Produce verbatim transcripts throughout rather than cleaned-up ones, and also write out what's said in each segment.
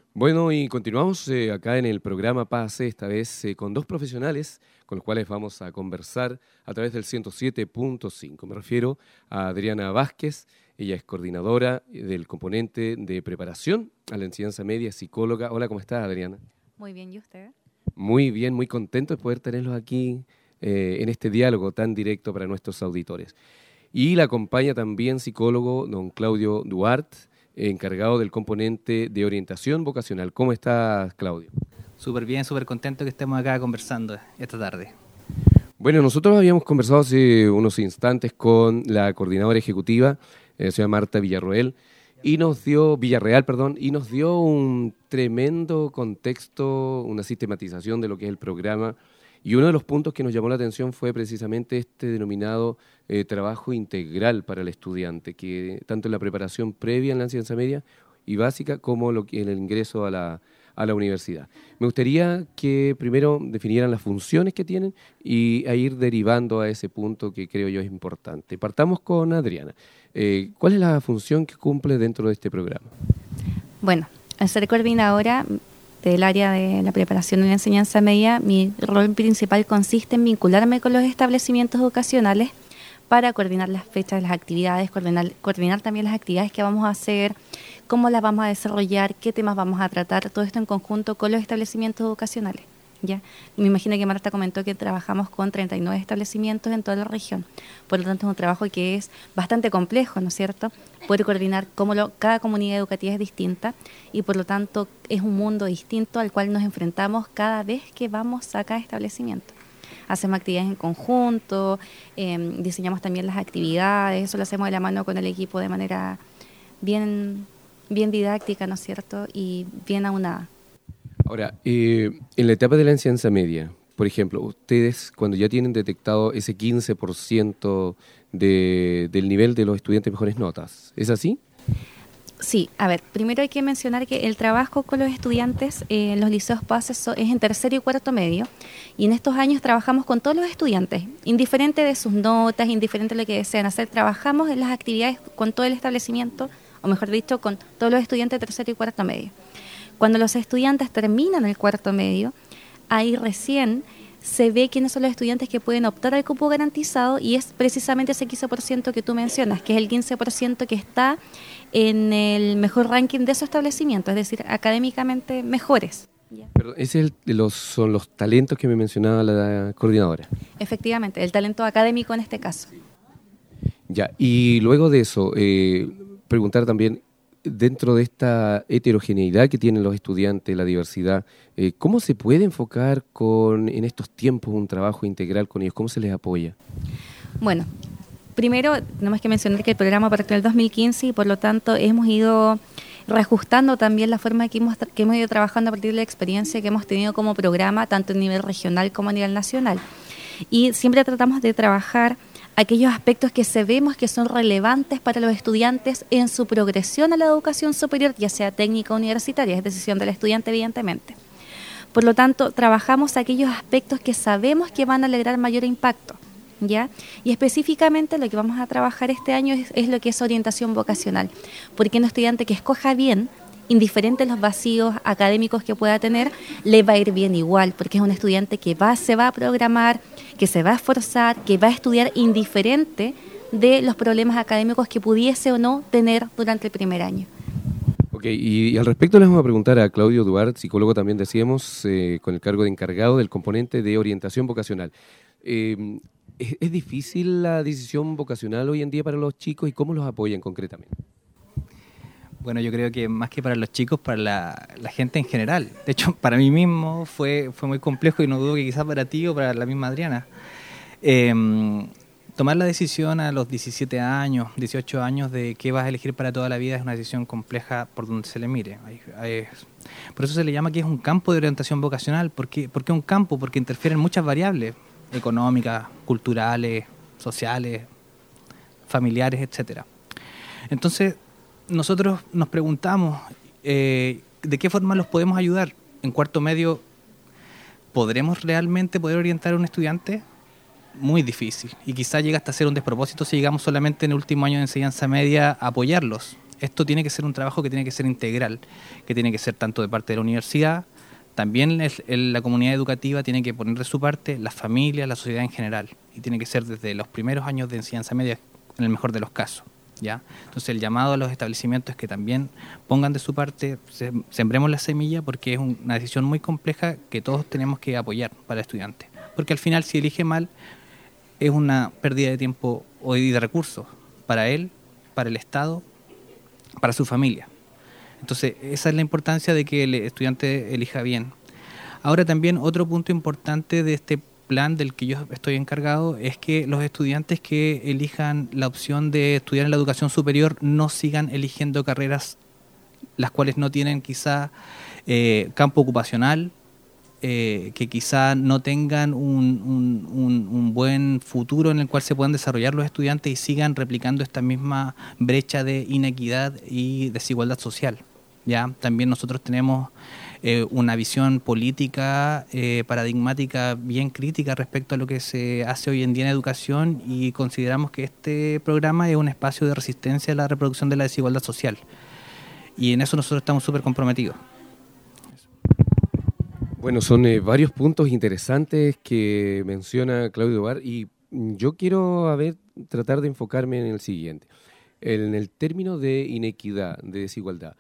Bueno, y continuamos eh, acá en el programa Pase, esta vez eh, con dos profesionales con los cuales vamos a conversar a través del ciento siete punto cinco. Me refiero a Adriana Vázquez, ella es coordinadora del componente de preparación a la enseñanza media, psicóloga. Hola, ¿cómo estás, Adriana? Muy bien, ¿y usted? Muy bien, muy contento de poder tenerlos aquí eh, en este diálogo tan directo para nuestros auditores. Y la acompaña también psicólogo don Claudio Duarte, encargado del componente de orientación vocacional. ¿Cómo estás, Claudio? Súper bien, súper contento que estemos acá conversando esta tarde. Bueno, nosotros habíamos conversado hace unos instantes con la coordinadora ejecutiva, eh, la señora Marta Villarroel, y nos dio, Villarreal, perdón, y nos dio un tremendo contexto, una sistematización de lo que es el programa. Y uno de los puntos que nos llamó la atención fue precisamente este denominado eh, trabajo integral para el estudiante, que tanto en la preparación previa en la enseñanza media y básica como lo que, en el ingreso a la, a la universidad. Me gustaría que primero definieran las funciones que tienen y a ir derivando a ese punto que creo yo es importante. Partamos con Adriana. Eh, ¿Cuál es la función que cumple dentro de este programa? Bueno, al ser coordinadora del área de la preparación de la enseñanza media, mi rol principal consiste en vincularme con los establecimientos educacionales para coordinar las fechas de las actividades, coordinar, coordinar también las actividades que vamos a hacer, cómo las vamos a desarrollar, qué temas vamos a tratar, todo esto en conjunto con los establecimientos educacionales. ¿Ya? Me imagino que Marta comentó que trabajamos con treinta y nueve establecimientos en toda la región, por lo tanto es un trabajo que es bastante complejo, ¿no es cierto? Poder coordinar cómo lo, cada comunidad educativa es distinta y por lo tanto es un mundo distinto al cual nos enfrentamos cada vez que vamos a cada establecimiento. Hacemos actividades en conjunto, eh, diseñamos también las actividades, eso lo hacemos de la mano con el equipo de manera bien, bien didáctica, ¿no es cierto? Y bien aunada. Ahora, eh, en la etapa de la enseñanza media, por ejemplo, ustedes cuando ya tienen detectado ese quince por ciento de, del nivel de los estudiantes mejores notas, ¿es así? Sí, a ver, primero hay que mencionar que el trabajo con los estudiantes eh, en los liceos PASE es en tercero y cuarto medio, y en estos años trabajamos con todos los estudiantes, indiferente de sus notas, indiferente de lo que desean hacer, trabajamos en las actividades con todo el establecimiento, o mejor dicho, con todos los estudiantes de tercero y cuarto medio. Cuando los estudiantes terminan el cuarto medio, ahí recién se ve quiénes son los estudiantes que pueden optar al cupo garantizado y es precisamente ese quince por ciento que tú mencionas, que es el quince por ciento que está en el mejor ranking de su establecimiento, es decir, académicamente mejores. Pero ese es el, los, son los talentos que me mencionaba la coordinadora. Efectivamente, el talento académico en este caso. Ya, y luego de eso, eh, preguntar también, dentro de esta heterogeneidad que tienen los estudiantes, la diversidad, eh, ¿cómo se puede enfocar con en estos tiempos un trabajo integral con ellos? ¿Cómo se les apoya? Bueno, primero, tenemos que mencionar que el programa partió en el dos mil quince y por lo tanto hemos ido reajustando también la forma que hemos, que hemos ido trabajando a partir de la experiencia que hemos tenido como programa, tanto a nivel regional como a nivel nacional. Y siempre tratamos de trabajar aquellos aspectos que sabemos que son relevantes para los estudiantes en su progresión a la educación superior, ya sea técnica o universitaria, es decisión del estudiante evidentemente. Por lo tanto, trabajamos aquellos aspectos que sabemos que van a lograr mayor impacto, ¿ya? Y específicamente lo que vamos a trabajar este año es, es lo que es orientación vocacional, porque un estudiante que escoja bien, indiferente los vacíos académicos que pueda tener, le va a ir bien igual, porque es un estudiante que va, se va a programar, que se va a esforzar, que va a estudiar indiferente de los problemas académicos que pudiese o no tener durante el primer año. Ok, y, y al respecto les vamos a preguntar a Claudio Duarte, psicólogo también decíamos, eh, con el cargo de encargado del componente de orientación vocacional. Eh, ¿es, ¿Es difícil la decisión vocacional hoy en día para los chicos y cómo los apoyan concretamente? Bueno, yo creo que más que para los chicos, para la, la gente en general. De hecho, para mí mismo fue, fue muy complejo y no dudo que quizás para ti o para la misma Adriana. Eh, tomar la decisión a los diecisiete años, dieciocho años de qué vas a elegir para toda la vida es una decisión compleja por donde se le mire. Hay, hay, por eso se le llama que es un campo de orientación vocacional. ¿Por qué, ¿Por qué un campo? Porque interfieren muchas variables económicas, culturales, sociales, familiares, etcétera. Entonces, nosotros nos preguntamos eh, de qué forma los podemos ayudar. En cuarto medio, ¿podremos realmente poder orientar a un estudiante? Muy difícil. Y quizá llega hasta ser un despropósito si llegamos solamente en el último año de enseñanza media a apoyarlos. Esto tiene que ser un trabajo que tiene que ser integral, que tiene que ser tanto de parte de la universidad, también el, el, la comunidad educativa tiene que poner de su parte, las familias, la sociedad en general, y tiene que ser desde los primeros años de enseñanza media, en el mejor de los casos, ¿ya? Entonces el llamado a los establecimientos es que también pongan de su parte, se, sembremos la semilla, porque es un, una decisión muy compleja que todos tenemos que apoyar para el estudiante, porque al final si elige mal es una pérdida de tiempo y de recursos para él, para el Estado, para su familia. Entonces, esa es la importancia de que el estudiante elija bien. Ahora también otro punto importante de este plan del que yo estoy encargado es que los estudiantes que elijan la opción de estudiar en la educación superior no sigan eligiendo carreras las cuales no tienen quizá eh, campo ocupacional, eh, que quizá no tengan un, un, un, un buen futuro en el cual se puedan desarrollar los estudiantes y sigan replicando esta misma brecha de inequidad y desigualdad social. ¿Ya? También nosotros tenemos eh, una visión política eh, paradigmática bien crítica respecto a lo que se hace hoy en día en educación, y consideramos que este programa es un espacio de resistencia a la reproducción de la desigualdad social, y en eso nosotros estamos súper comprometidos. Bueno, son eh, varios puntos interesantes que menciona Claudio Bar, y yo quiero a ver, tratar de enfocarme en el siguiente, en el término de inequidad, de desigualdad.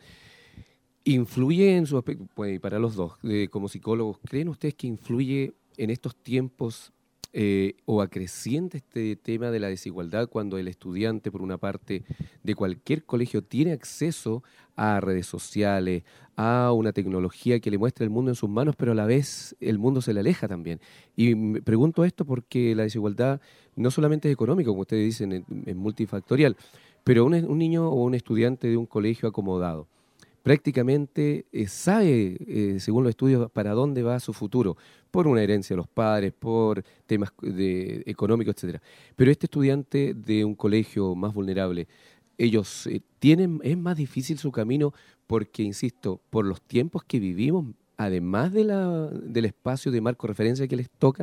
¿Influye en su aspecto, pues, para los dos, eh, como psicólogos, creen ustedes que influye en estos tiempos eh, o acreciente este tema de la desigualdad cuando el estudiante, por una parte, de cualquier colegio tiene acceso a redes sociales, a una tecnología que le muestra el mundo en sus manos, pero a la vez el mundo se le aleja también? Y me pregunto esto porque la desigualdad no solamente es económica, como ustedes dicen, es, es multifactorial, pero un, un niño o un estudiante de un colegio acomodado prácticamente eh, sabe, eh, según los estudios, para dónde va su futuro, por una herencia de los padres, por temas de, económicos, etcétera. Pero este estudiante de un colegio más vulnerable, ellos eh, tienen, es más difícil su camino porque, insisto, por los tiempos que vivimos, además de la, del espacio de marco referencia que les toca.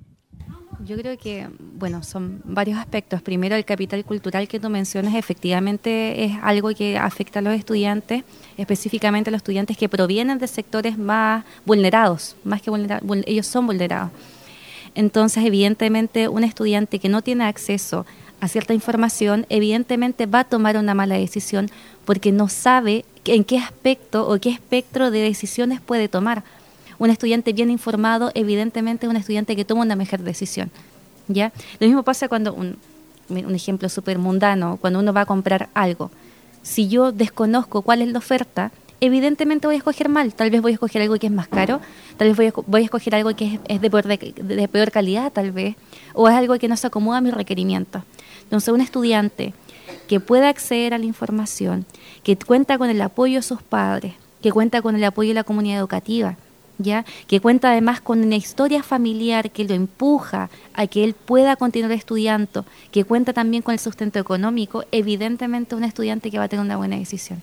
Yo creo que, bueno, son varios aspectos. Primero, el capital cultural que tú mencionas efectivamente es algo que afecta a los estudiantes, específicamente a los estudiantes que provienen de sectores más vulnerados, más que vulnerados, ellos son vulnerados. Entonces, evidentemente, un estudiante que no tiene acceso a cierta información, evidentemente va a tomar una mala decisión porque no sabe en qué aspecto o qué espectro de decisiones puede tomar. Un estudiante bien informado, evidentemente, es un estudiante que toma una mejor decisión, ¿ya? Lo mismo pasa cuando, un, un ejemplo súper mundano, cuando uno va a comprar algo. Si yo desconozco cuál es la oferta, evidentemente voy a escoger mal. Tal vez voy a escoger algo que es más caro, tal vez voy a, voy a escoger algo que es, es de, peor de, de peor calidad, tal vez, o es algo que no se acomoda a mis requerimientos. Entonces, un estudiante que pueda acceder a la información, que cuenta con el apoyo de sus padres, que cuenta con el apoyo de la comunidad educativa, ¿ya? Que cuenta además con una historia familiar que lo empuja a que él pueda continuar estudiando, que cuenta también con el sustento económico, evidentemente un estudiante que va a tener una buena decisión.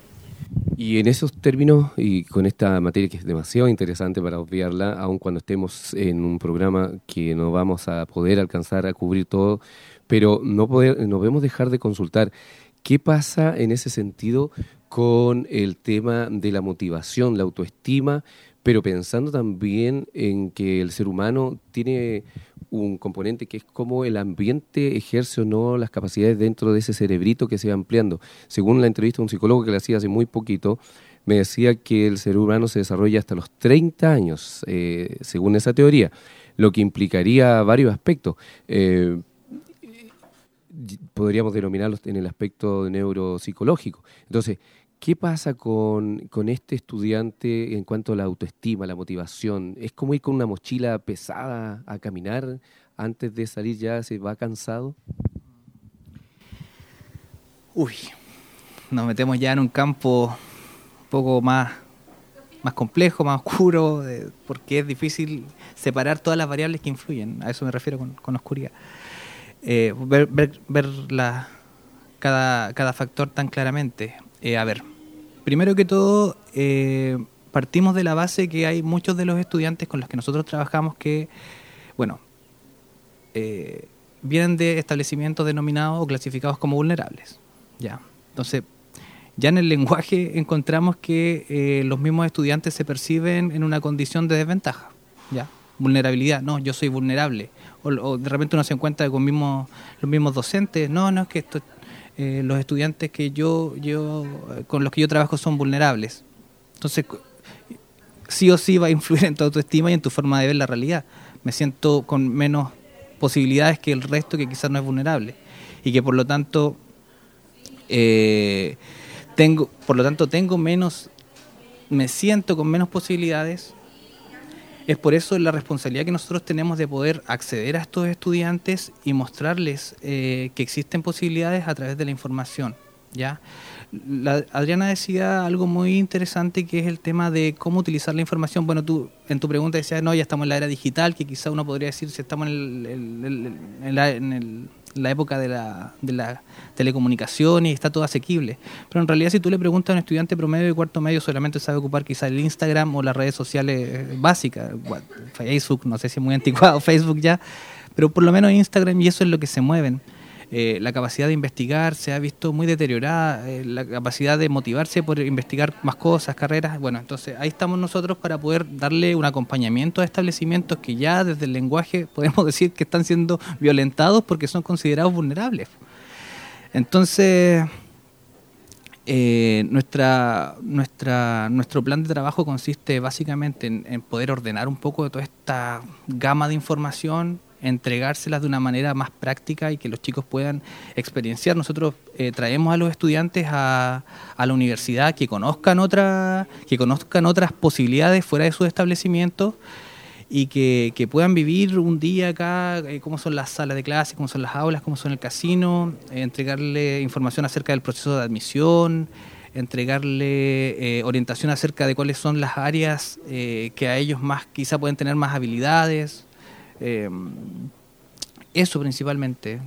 Y en esos términos, y con esta materia que es demasiado interesante para obviarla, aun cuando estemos en un programa que no vamos a poder alcanzar a cubrir todo, pero no, poder, no podemos dejar de consultar qué pasa en ese sentido con el tema de la motivación, la autoestima, pero pensando también en que el ser humano tiene un componente que es cómo el ambiente ejerce o no las capacidades dentro de ese cerebrito que se va ampliando. Según la entrevista de un psicólogo que le hacía hace muy poquito, me decía que el ser humano se desarrolla hasta los treinta años, eh, según esa teoría, lo que implicaría varios aspectos. Eh, podríamos denominarlos en el aspecto neuropsicológico. Entonces, ¿qué pasa con, con este estudiante en cuanto a la autoestima, la motivación? ¿Es como ir con una mochila pesada a caminar? Antes de salir ya se va cansado. Uy, nos metemos ya en un campo un poco más, más complejo, más oscuro, eh, porque es difícil separar todas las variables que influyen. A eso me refiero con, con oscuridad. Eh, ver ver, ver la, cada, cada factor tan claramente. Eh, a ver, primero que todo, eh, partimos de la base que hay muchos de los estudiantes con los que nosotros trabajamos que, bueno, eh, vienen de establecimientos denominados o clasificados como vulnerables. Ya. Entonces, Ya en el lenguaje encontramos que eh, los mismos estudiantes se perciben en una condición de desventaja, ¿ya? Vulnerabilidad, no, yo soy vulnerable. O, o de repente uno se encuentra con mismos, los mismos docentes, no, no, es que esto, eh, los estudiantes que yo, yo, con los que yo trabajo son vulnerables. Entonces, sí o sí va a influir en tu autoestima y en tu forma de ver la realidad. Me siento con menos posibilidades que el resto que quizás no es vulnerable. Y que por lo tanto, eh, tengo, por lo tanto tengo menos, me siento con menos posibilidades. Es por eso la responsabilidad que nosotros tenemos de poder acceder a estos estudiantes y mostrarles eh, que existen posibilidades a través de la información, ¿ya? La, Adriana decía algo muy interesante, que es el tema de cómo utilizar la información. Bueno, tú en tu pregunta decías, no, ya estamos en la era digital, que quizá uno podría decir si estamos en, el, el, el, en, la, en el, la época de la, de la telecomunicación y está todo asequible. Pero en realidad, si tú le preguntas a un estudiante promedio de cuarto medio, solamente sabe ocupar quizá el Instagram o las redes sociales básicas, Facebook, no sé si es muy anticuado Facebook ya, pero por lo menos Instagram, y eso es lo que se mueven. Eh, la capacidad de investigar se ha visto muy deteriorada, eh, la capacidad de motivarse por investigar más cosas, carreras. Bueno, entonces ahí estamos nosotros para poder darle un acompañamiento a establecimientos que ya desde el lenguaje podemos decir que están siendo violentados porque son considerados vulnerables. Entonces, eh, nuestra, nuestra, nuestro plan de trabajo consiste básicamente en, en poder ordenar un poco de toda esta gama de información, entregárselas de una manera más práctica y que los chicos puedan experienciar. Nosotros eh, traemos a los estudiantes a, a la universidad que conozcan otra, que conozcan otras posibilidades fuera de sus establecimientos y que, que puedan vivir un día acá, eh, cómo son las salas de clase, cómo son las aulas, cómo son el casino, eh, entregarle información acerca del proceso de admisión, entregarle eh, orientación acerca de cuáles son las áreas eh, que a ellos más quizá pueden tener más habilidades. Eh, eso principalmente.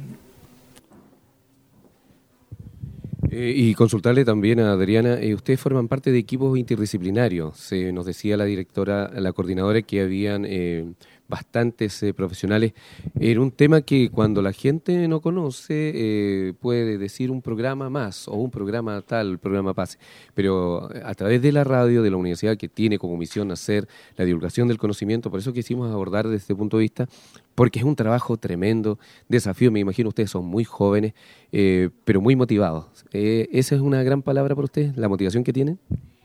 Eh, y consultarle también a Adriana, eh, ustedes forman parte de equipos interdisciplinarios. Eh, nos decía la directora, la coordinadora, que habían eh, bastantes eh, profesionales. Era un tema que cuando la gente no conoce eh, puede decir un programa más o un programa tal, programa pase. Pero a través de la radio de la universidad, que tiene como misión hacer la divulgación del conocimiento, por eso quisimos abordar desde este punto de vista, porque es un trabajo tremendo, desafío. Me imagino ustedes son muy jóvenes, eh, pero muy motivados. Eh, ¿Esa es una gran palabra para ustedes, la motivación que tienen?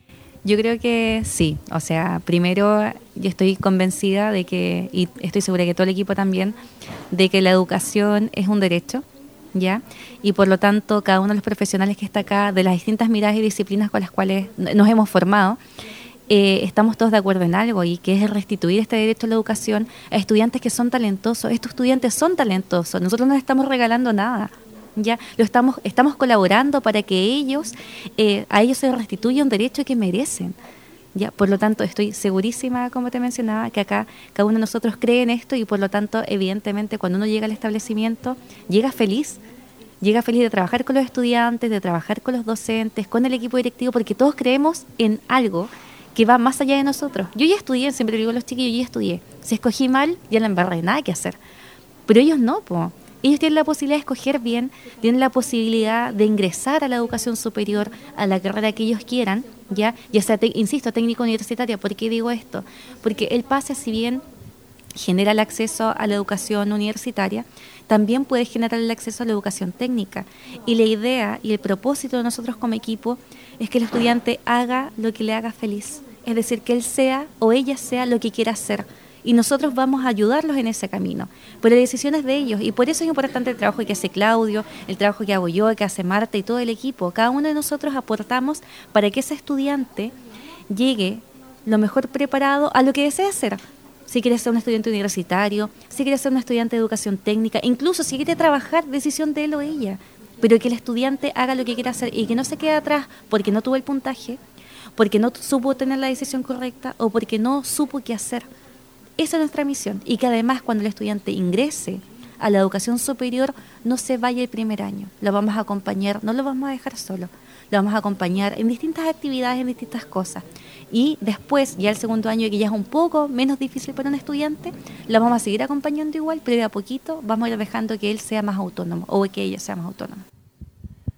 Yo creo que sí. O sea, primero yo estoy convencida de que, y estoy segura que todo el equipo también, de que la educación es un derecho, ¿ya? Y por lo tanto, cada uno de los profesionales que está acá, de las distintas miradas y disciplinas con las cuales nos hemos formado, Eh, estamos todos de acuerdo en algo, y que es restituir este derecho a la educación a estudiantes que son talentosos. Estos estudiantes son talentosos, nosotros no les estamos regalando nada, ya lo estamos estamos colaborando para que ellos eh, a ellos se les restituya un derecho que merecen, ya. Por lo tanto, estoy segurísima, como te mencionaba, que acá cada uno de nosotros cree en esto, y por lo tanto, evidentemente, cuando uno llega al establecimiento, llega feliz llega feliz de trabajar con los estudiantes, de trabajar con los docentes, con el equipo directivo, porque todos creemos en algo que va más allá de nosotros. Yo ya estudié, siempre digo a los chiquillos, yo ya estudié. Si escogí mal, ya la embarré, nada que hacer. Pero ellos no, po. Ellos tienen la posibilidad de escoger bien, tienen la posibilidad de ingresar a la educación superior, a la carrera que ellos quieran, ya, ya sea, te, insisto, técnico universitaria. ¿Por qué digo esto? Porque el pase, si bien genera el acceso a la educación universitaria, también puede generar el acceso a la educación técnica. Y la idea y el propósito de nosotros como equipo es que el estudiante haga lo que le haga feliz. Es decir, que él sea o ella sea lo que quiera hacer. Y nosotros vamos a ayudarlos en ese camino. Pero la decisión es de ellos. Y por eso es importante el trabajo que hace Claudio, el trabajo que hago yo, que hace Marta y todo el equipo. Cada uno de nosotros aportamos para que ese estudiante llegue lo mejor preparado a lo que desea hacer. Si quiere ser un estudiante universitario, si quiere ser un estudiante de educación técnica, incluso si quiere trabajar, decisión de él o ella. Pero que el estudiante haga lo que quiera hacer y que no se quede atrás porque no tuvo el puntaje, porque no supo tener la decisión correcta o porque no supo qué hacer. Esa es nuestra misión. Y que además, cuando el estudiante ingrese a la educación superior, no se vaya el primer año. Lo vamos a acompañar, no lo vamos a dejar solo. Lo vamos a acompañar en distintas actividades, en distintas cosas. Y después, ya el segundo año, que ya es un poco menos difícil para un estudiante, lo vamos a seguir acompañando igual, pero de a poquito vamos a ir dejando que él sea más autónomo o que ella sea más autónoma.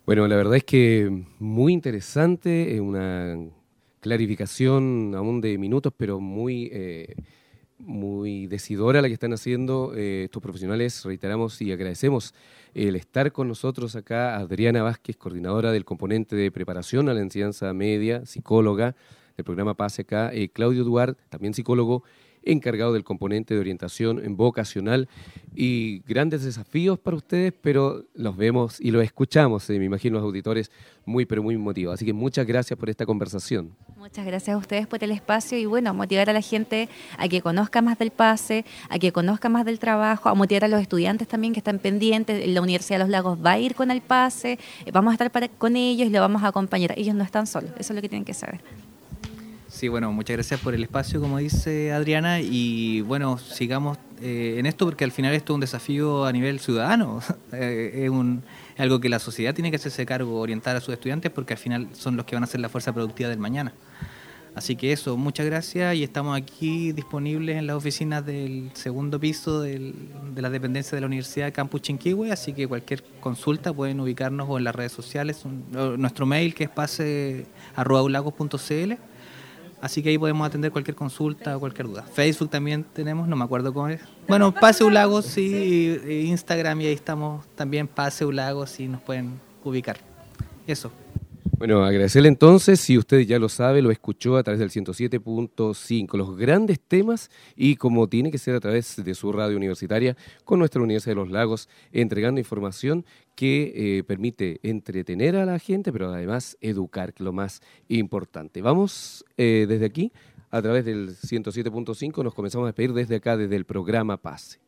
Bueno, la verdad es que muy interesante, es una clarificación aún de minutos, pero muy, eh, muy decidora la que están haciendo eh, estos profesionales. Reiteramos y agradecemos el estar con nosotros acá. Adriana Vázquez, coordinadora del componente de preparación a la enseñanza media, psicóloga del programa PASE acá. Eh, Claudio Duarte, también psicólogo, encargado del componente de orientación vocacional, y grandes desafíos para ustedes, pero los vemos y los escuchamos, eh, me imagino los auditores, muy pero muy motivados. Así que muchas gracias por esta conversación. Muchas gracias a ustedes por el espacio y bueno, motivar a la gente a que conozca más del PASE, a que conozca más del trabajo, a motivar a los estudiantes también que están pendientes. La Universidad de los Lagos va a ir con el PASE, vamos a estar para, con ellos y los vamos a acompañar. Ellos no están solos, eso es lo que tienen que saber. Sí, bueno, muchas gracias por el espacio, como dice Adriana, y bueno, sigamos eh, en esto porque al final esto es un desafío a nivel ciudadano, eh, es un, algo que la sociedad tiene que hacerse cargo, orientar a sus estudiantes porque al final son los que van a ser la fuerza productiva del mañana. Así que eso, muchas gracias y estamos aquí disponibles en las oficinas del segundo piso del, de la dependencia de la Universidad Campus Chinquihue, así que cualquier consulta pueden ubicarnos o en las redes sociales, un, o nuestro mail que es pase arroba ulagos punto cl. Así que ahí podemos atender cualquier consulta o cualquier duda. Facebook también tenemos, no me acuerdo cómo es. Bueno, Pase Ulagos, sí, Instagram, y ahí estamos también, Pase Ulagos, y nos pueden ubicar. Eso. Bueno, agradecerle entonces, si usted ya lo sabe, lo escuchó a través del ciento siete punto cinco, los grandes temas, y como tiene que ser a través de su radio universitaria, con nuestra Universidad de los Lagos, entregando información que eh, permite entretener a la gente, pero además educar, lo más importante. Vamos eh, desde aquí, a través del ciento siete punto cinco, nos comenzamos a despedir desde acá, desde el programa PASE.